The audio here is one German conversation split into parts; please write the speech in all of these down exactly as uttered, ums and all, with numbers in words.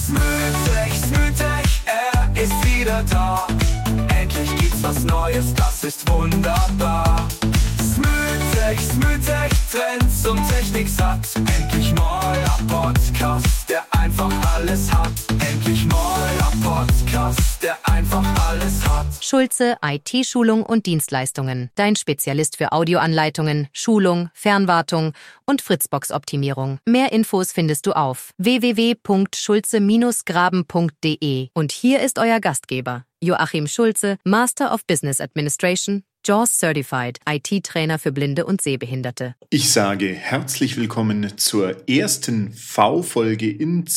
Smoothech, Smoothech, er ist wieder da. Endlich gibt's was Neues, das ist wunderbar. Smoothech, Smoothech, Trends und Technik satt. Endlich neuer Podcast, der einfach alles hat. Endlich neuer Podcast, der einfach alles hat. Schulze I T-Schulung und Dienstleistungen. Dein Spezialist für Audioanleitungen, Schulung, Fernwartung und Fritzbox-Optimierung. Mehr Infos findest du auf w w w punkt schulze graben punkt d e. Und hier ist euer Gastgeber, Joachim Schulze, Master of Business Administration, JAWS Certified, I T-Trainer für Blinde und Sehbehinderte. Ich sage herzlich willkommen zur ersten V-Folge in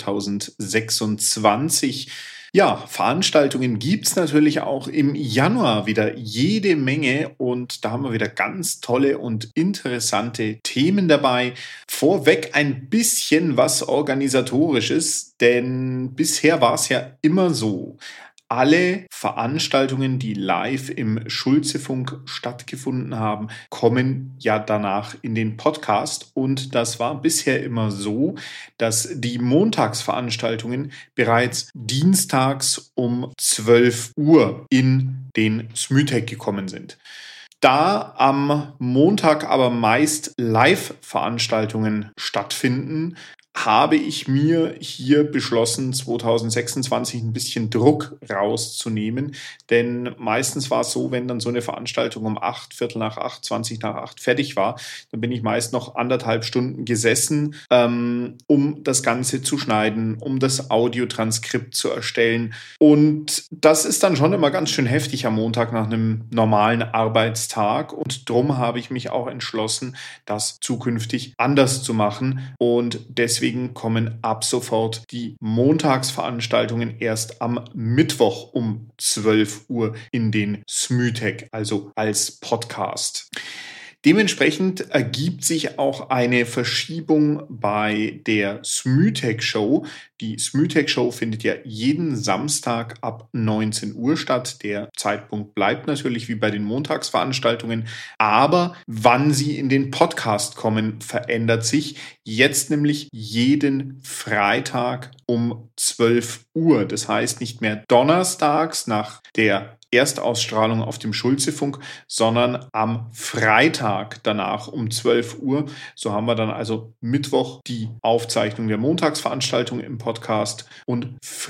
zweitausendsechsundzwanzig. Ja, Veranstaltungen gibt's natürlich auch im Januar wieder jede Menge und da haben wir wieder ganz tolle und interessante Themen dabei. Vorweg ein bisschen was Organisatorisches, denn bisher war es ja immer so: Alle Veranstaltungen, die live im Schulzefunk stattgefunden haben, kommen ja danach in den Podcast. Und das war bisher immer so, dass die Montagsveranstaltungen bereits dienstags um zwölf Uhr in den Smoothech gekommen sind. Da am Montag aber meist Live-Veranstaltungen stattfinden, habe ich mir hier beschlossen, zweitausendsechsundzwanzig ein bisschen Druck rauszunehmen. Denn meistens war es so, wenn dann so eine Veranstaltung um acht, Viertel nach acht, zwanzig nach acht fertig war, dann bin ich meist noch anderthalb Stunden gesessen, ähm, um das Ganze zu schneiden, um das Audiotranskript zu erstellen. Und das ist dann schon immer ganz schön heftig am Montag nach einem normalen Arbeitstag. Und drum habe ich mich auch entschlossen, das zukünftig anders zu machen. Und deswegen Deswegen kommen ab sofort die Montagsveranstaltungen erst am Mittwoch um zwölf Uhr in den Smoothech, also als Podcast. Dementsprechend ergibt sich auch eine Verschiebung bei der Smoothech Show. Die Smoothech Show findet ja jeden Samstag ab neunzehn Uhr statt. Der Zeitpunkt bleibt natürlich wie bei den Montagsveranstaltungen, aber wann sie in den Podcast kommen, verändert sich. Jetzt nämlich jeden Freitag um zwölf Uhr. Das heißt nicht mehr donnerstags nach der Erstausstrahlung auf dem Schulzefunk, sondern am Freitag danach um zwölf Uhr. So haben wir dann also Mittwoch die Aufzeichnung der Montagsveranstaltung im Podcast und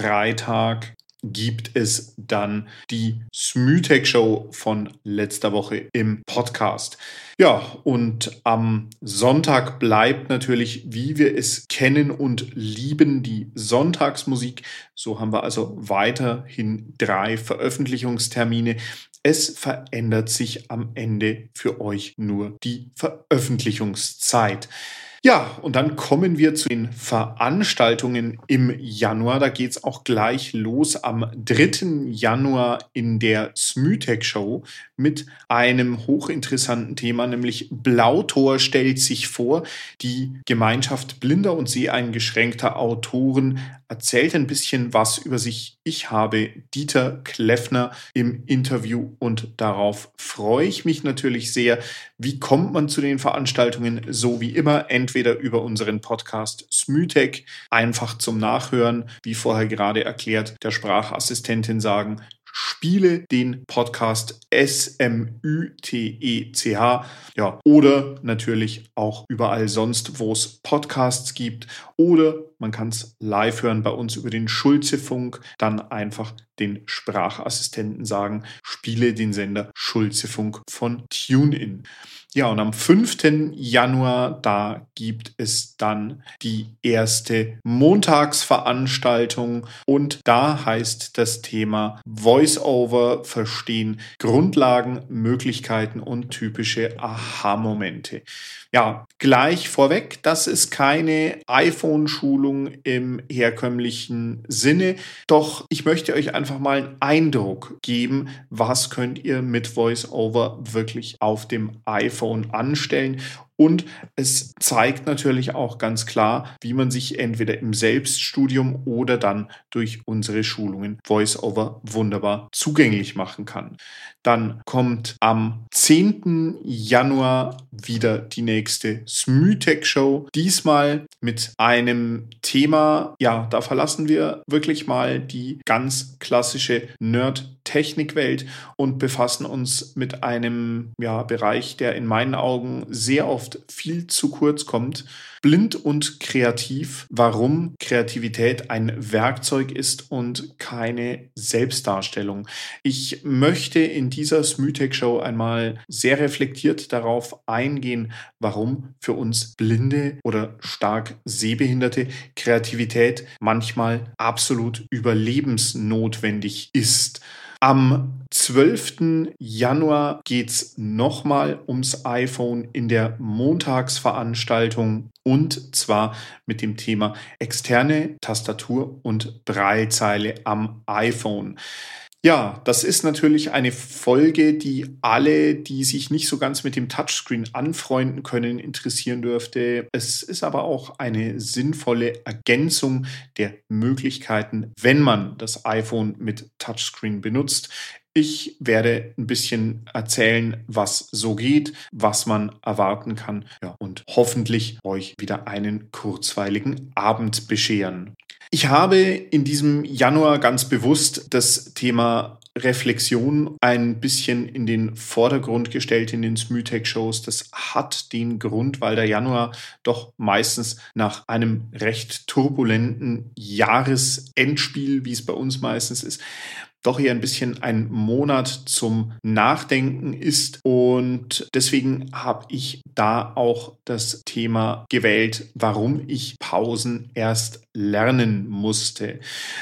Freitag gibt es dann die Smoothech Show von letzter Woche im Podcast. Ja, und am Sonntag bleibt natürlich, wie wir es kennen und lieben, die Sonntagsmusik. So haben wir also weiterhin drei Veröffentlichungstermine. Es verändert sich am Ende für euch nur die Veröffentlichungszeit. Ja, und dann kommen wir zu den Veranstaltungen im Januar. Da geht es auch gleich los am dritten Januar in der Smoothech Show mit einem hochinteressanten Thema, nämlich Blautor stellt sich vor. Die Gemeinschaft blinder und seheingeschränkter Autoren erzählt ein bisschen was über sich. Ich habe Dieter Kleffner im Interview und darauf freue ich mich natürlich sehr. Wie kommt man zu den Veranstaltungen? So wie immer, entweder über unseren Podcast Smoothech, einfach zum Nachhören, wie vorher gerade erklärt, der Sprachassistentin sagen, spiele den Podcast S M U T E C H, ja, oder natürlich auch überall sonst, wo es Podcasts gibt, oder man kann es live hören bei uns über den Schulzefunk, dann einfach den Sprachassistenten sagen, spiele den Sender Schulzefunk von TuneIn. Ja, und am fünften Januar, da gibt es dann die erste Montagsveranstaltung und da heißt das Thema Voice-over verstehen, Grundlagen, Möglichkeiten und typische Aha-Momente. Ja, gleich vorweg, das ist keine iPhone-Schulung im herkömmlichen Sinne, doch ich möchte euch einfach mal einen Eindruck geben, was könnt ihr mit Voice-over wirklich auf dem iPhone anstellen. Und es zeigt natürlich auch ganz klar, wie man sich entweder im Selbststudium oder dann durch unsere Schulungen VoiceOver wunderbar zugänglich machen kann. Dann kommt am zehnten Januar wieder die nächste Smütech Show. Diesmal mit einem Thema, ja, da verlassen wir wirklich mal die ganz klassische Nerd-Technik-Welt und befassen uns mit einem ja, Bereich, der in meinen Augen sehr oft viel zu kurz kommt. Blind und kreativ, warum Kreativität ein Werkzeug ist und keine Selbstdarstellung. Ich möchte in dieser Smütech Show einmal sehr reflektiert darauf eingehen, warum für uns Blinde oder stark Sehbehinderte Kreativität manchmal absolut überlebensnotwendig ist. Am zwölften Januar geht es nochmal ums iPhone in der Montagsveranstaltung und zwar mit dem Thema externe Tastatur und Braillezeile am iPhone. Ja, das ist natürlich eine Folge, die alle, die sich nicht so ganz mit dem Touchscreen anfreunden können, interessieren dürfte. Es ist aber auch eine sinnvolle Ergänzung der Möglichkeiten, wenn man das iPhone mit Touchscreen benutzt. Ich werde ein bisschen erzählen, was so geht, was man erwarten kann, ja, und hoffentlich euch wieder einen kurzweiligen Abend bescheren. Ich habe in diesem Januar ganz bewusst das Thema Reflexion ein bisschen in den Vordergrund gestellt in den Smütech-Shows. Das hat den Grund, weil der Januar doch meistens nach einem recht turbulenten Jahresendspiel, wie es bei uns meistens ist, doch eher ein bisschen ein Monat zum Nachdenken ist. Und deswegen habe ich da auch das Thema gewählt, warum ich Pausen erst lernen musste.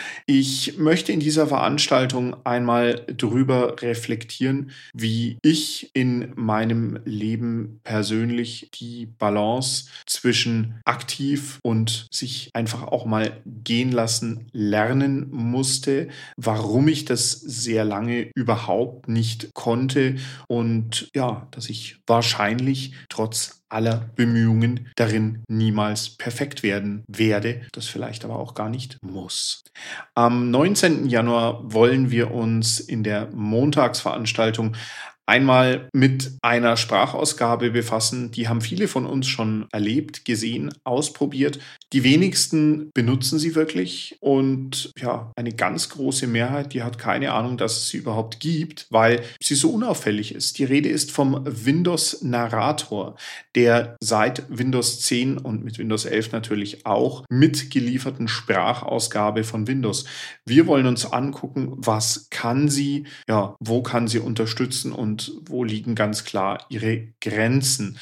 Ich möchte in dieser Veranstaltung einmal drüber reflektieren, wie ich in meinem Leben persönlich die Balance zwischen aktiv und sich einfach auch mal gehen lassen lernen musste, warum ich das sehr lange überhaupt nicht konnte und ja, dass ich wahrscheinlich trotz aller Bemühungen darin niemals perfekt werden werde, das vielleicht aber auch gar nicht muss. Am neunzehnten Januar wollen wir uns in der Montagsveranstaltung einmal mit einer Sprachausgabe befassen. Die haben viele von uns schon erlebt, gesehen, ausprobiert. Die wenigsten benutzen sie wirklich und ja, eine ganz große Mehrheit, die hat keine Ahnung, dass es sie überhaupt gibt, weil sie so unauffällig ist. Die Rede ist vom Windows Narrator, der seit Windows zehn und mit Windows elf natürlich auch mitgelieferten Sprachausgabe von Windows. Wir wollen uns angucken, was kann sie, ja, wo kann sie unterstützen und wo liegen ganz klar ihre Grenzen.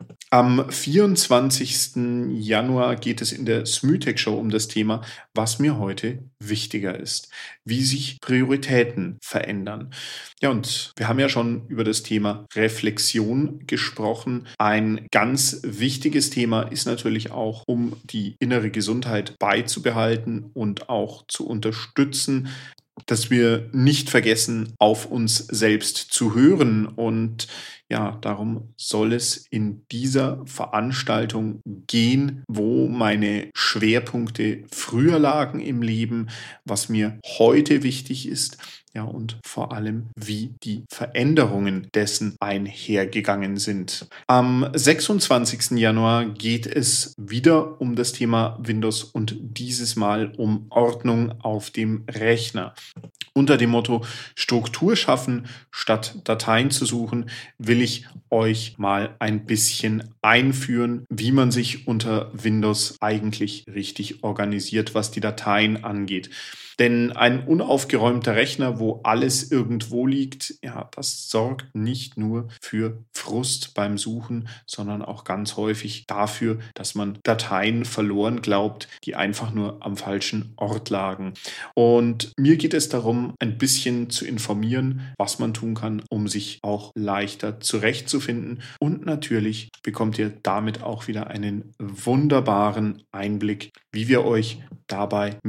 Am vierundzwanzigsten Januar geht es in der Smütech Show um das Thema, was mir heute wichtiger ist, wie sich Prioritäten verändern. Ja, und wir haben ja schon über das Thema Reflexion gesprochen. Ein ganz wichtiges Thema ist natürlich auch, um die innere Gesundheit beizubehalten und auch zu unterstützen, dass wir nicht vergessen, auf uns selbst zu hören. Und ja, darum soll es in dieser Veranstaltung gehen, wo meine Schwerpunkte früher lagen im Leben, was mir heute wichtig ist. Ja, und vor allem, wie die Veränderungen dessen einhergegangen sind. Am sechsundzwanzigsten Januar geht es wieder um das Thema Windows und dieses Mal um Ordnung auf dem Rechner. Unter dem Motto Struktur schaffen statt Dateien zu suchen, will ich euch mal ein bisschen einführen, wie man sich unter Windows eigentlich richtig organisiert, was die Dateien angeht. Denn ein unaufgeräumter Rechner, wo alles irgendwo liegt, ja, das sorgt nicht nur für Frust beim Suchen, sondern auch ganz häufig dafür, dass man Dateien verloren glaubt, die einfach nur am falschen Ort lagen. Und mir geht es darum, ein bisschen zu informieren, was man tun kann, um sich auch leichter zurechtzufinden. Und natürlich bekommt ihr damit auch wieder einen wunderbaren Einblick, wie wir euch dabei mit uns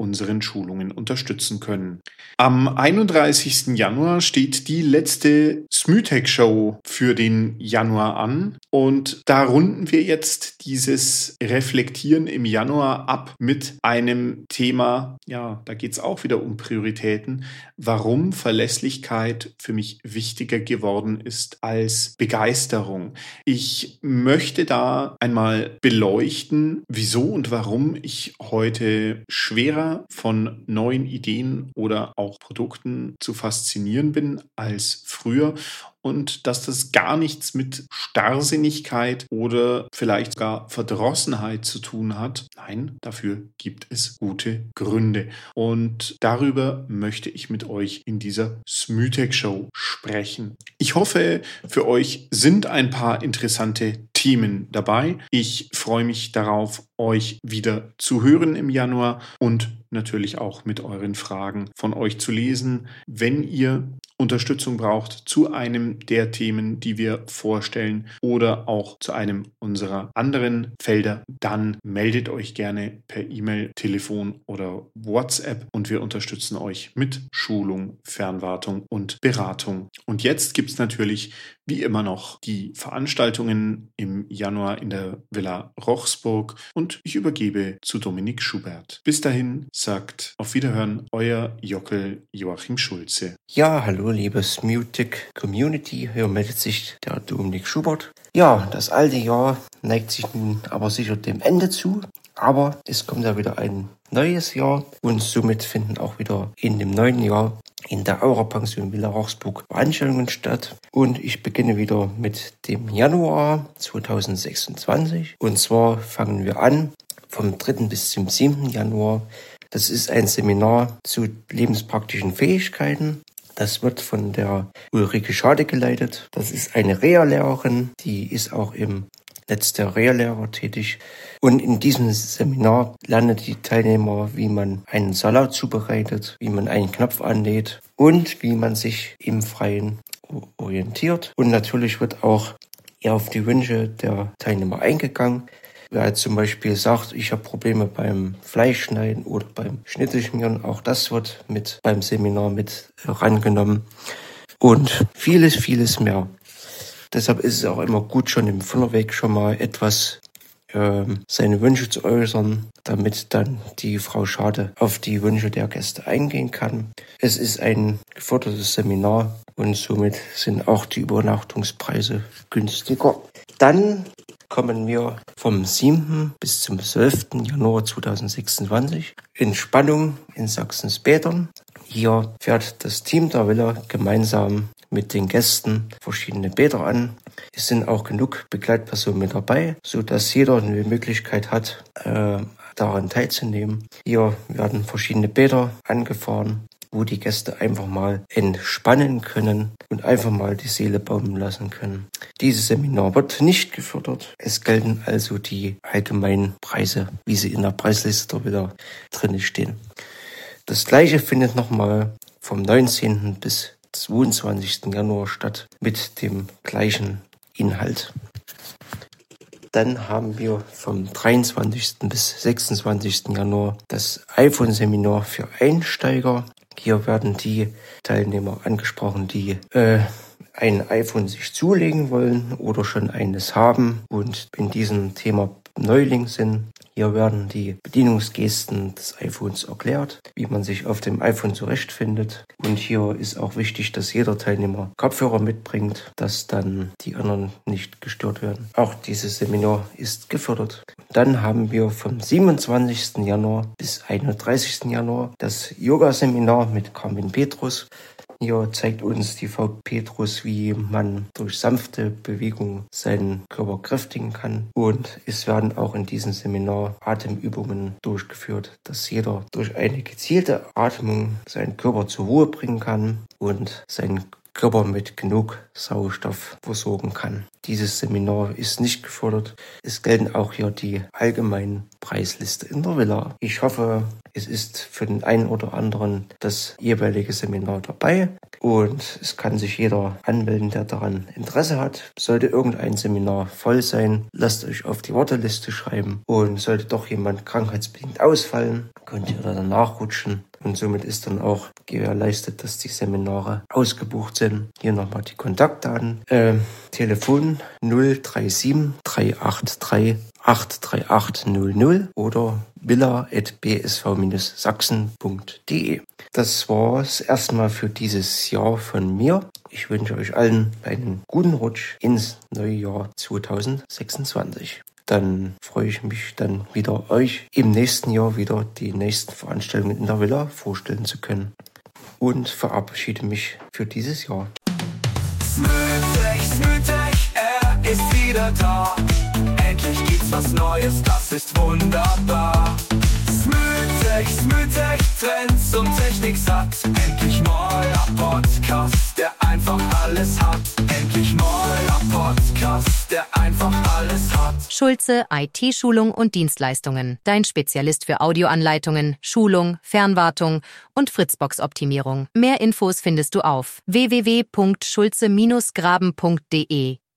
unseren Schulungen unterstützen können. Am einunddreißigsten Januar steht die letzte Smütech-Show für den Januar an und da runden wir jetzt dieses Reflektieren im Januar ab mit einem Thema, ja, da geht es auch wieder um Prioritäten, warum Verlässlichkeit für mich wichtiger geworden ist als Begeisterung. Ich möchte da einmal beleuchten, wieso und warum ich heute schwerer von neuen Ideen oder auch Produkten zu faszinieren bin als früher und dass das gar nichts mit Starrsinnigkeit oder vielleicht sogar Verdrossenheit zu tun hat. Nein, dafür gibt es gute Gründe. Und darüber möchte ich mit euch in dieser Smütech-Show sprechen. Ich hoffe, für euch sind ein paar interessante Themen dabei. Ich freue mich darauf, euch wieder zu hören im Januar und natürlich auch mit euren Fragen von euch zu lesen. Wenn ihr Unterstützung braucht zu einem der Themen, die wir vorstellen oder auch zu einem unserer anderen Felder, dann meldet euch gerne per E-Mail, Telefon oder WhatsApp und wir unterstützen euch mit Schulung, Fernwartung und Beratung. Und jetzt gibt es natürlich wie immer noch die Veranstaltungen im Januar in der Villa Rochsburg und ich übergebe zu Dominik Schubert. Bis dahin sagt auf Wiederhören euer Jockel Joachim Schulze. Ja, hallo liebe Smütech Community, hier meldet sich der Dominik Schubert. Ja, das alte Jahr neigt sich nun aber sicher dem Ende zu, aber es kommt ja wieder ein neues Jahr und somit finden auch wieder in dem neuen Jahr in der Aura-Pension Villa Rochsburg Veranstaltungen statt. Und ich beginne wieder mit dem Januar zweitausendsechsundzwanzig. Und zwar fangen wir an vom dritten bis zum siebten Januar. Das ist ein Seminar zu lebenspraktischen Fähigkeiten. Das wird von der Ulrike Schade geleitet. Das ist eine Reha-Lehrerin, die ist auch im Netz der Reha-Lehrer tätig. Und in diesem Seminar lernen die Teilnehmer, wie man einen Salat zubereitet, wie man einen Knopf annäht und wie man sich im Freien orientiert. Und natürlich wird auch eher auf die Wünsche der Teilnehmer eingegangen. Wer zum Beispiel sagt, ich habe Probleme beim Fleischschneiden oder beim Schnitzelschmieren, auch das wird mit beim Seminar mit herangenommen. Und vieles, vieles mehr. Deshalb ist es auch immer gut, schon im Vorweg schon mal etwas äh, seine Wünsche zu äußern, damit dann die Frau Schade auf die Wünsche der Gäste eingehen kann. Es ist ein gefördertes Seminar und somit sind auch die Übernachtungspreise günstiger. Dann kommen wir vom siebten bis zum zwölften Januar zweitausendsechsundzwanzig in Spannung in Sachsen-Spätern. Hier fährt das Team der Villa gemeinsam mit den Gästen verschiedene Bäder an. Es sind auch genug Begleitpersonen mit dabei, sodass jeder eine Möglichkeit hat, äh, daran teilzunehmen. Hier werden verschiedene Bäder angefahren, wo die Gäste einfach mal entspannen können und einfach mal die Seele baumeln lassen können. Dieses Seminar wird nicht gefördert. Es gelten also die allgemeinen Preise, wie sie in der Preisliste wieder drin stehen. Das gleiche findet nochmal vom neunzehnten bis zweiundzwanzigsten Januar statt mit dem gleichen Inhalt. Dann haben wir vom dreiundzwanzigsten bis sechsundzwanzigsten Januar das iPhone-Seminar für Einsteiger. Hier werden die Teilnehmer angesprochen, die äh, ein iPhone sich zulegen wollen oder schon eines haben und in diesem Thema Neuling sind. Hier werden die Bedienungsgesten des iPhones erklärt, wie man sich auf dem iPhone zurechtfindet. Und hier ist auch wichtig, dass jeder Teilnehmer Kopfhörer mitbringt, dass dann die anderen nicht gestört werden. Auch dieses Seminar ist gefördert. Dann haben wir vom siebenundzwanzigsten Januar bis einunddreißigsten Januar das Yoga-Seminar mit Carmen Petrus. Hier zeigt uns die Frau Petrus, wie man durch sanfte Bewegung seinen Körper kräftigen kann. Und es werden auch in diesem Seminar Atemübungen durchgeführt, dass jeder durch eine gezielte Atmung seinen Körper zur Ruhe bringen kann und seinen Körper mit genug Sauerstoff versorgen kann. Dieses Seminar ist nicht gefordert. Es gelten auch hier die allgemeinen Preisliste in der Villa. Ich hoffe, es ist für den einen oder anderen das jeweilige Seminar dabei und es kann sich jeder anmelden, der daran Interesse hat. Sollte irgendein Seminar voll sein, lasst euch auf die Warteliste schreiben und sollte doch jemand krankheitsbedingt ausfallen, könnt ihr da nachrutschen. Und somit ist dann auch gewährleistet, dass die Seminare ausgebucht sind. Hier nochmal die Kontaktdaten. Äh, Telefon null drei sieben drei acht drei acht drei acht null null oder villa at b s v dash sachsen punkt de. Das war's erstmal für dieses Jahr von mir. Ich wünsche euch allen einen guten Rutsch ins neue Jahr zwanzig sechsundzwanzig. Dann freue ich mich dann wieder, euch im nächsten Jahr wieder die nächsten Veranstaltungen in der Villa vorstellen zu können. Und verabschiede mich für dieses Jahr. Smoothech, Smoothech, er ist wieder da. Endlich gibt's was Neues, das ist wunderbar. Smoothech, Smoothech, Trends und Technik satt. Endlich neuer Podcast, der einfach alles hat. Endlich neuer Podcast, der einfach alles hat. Schulze I T-Schulung und Dienstleistungen. Dein Spezialist für Audioanleitungen, Schulung, Fernwartung und Fritzbox-Optimierung. Mehr Infos findest du auf w w w punkt schulze Bindestrich graben punkt de.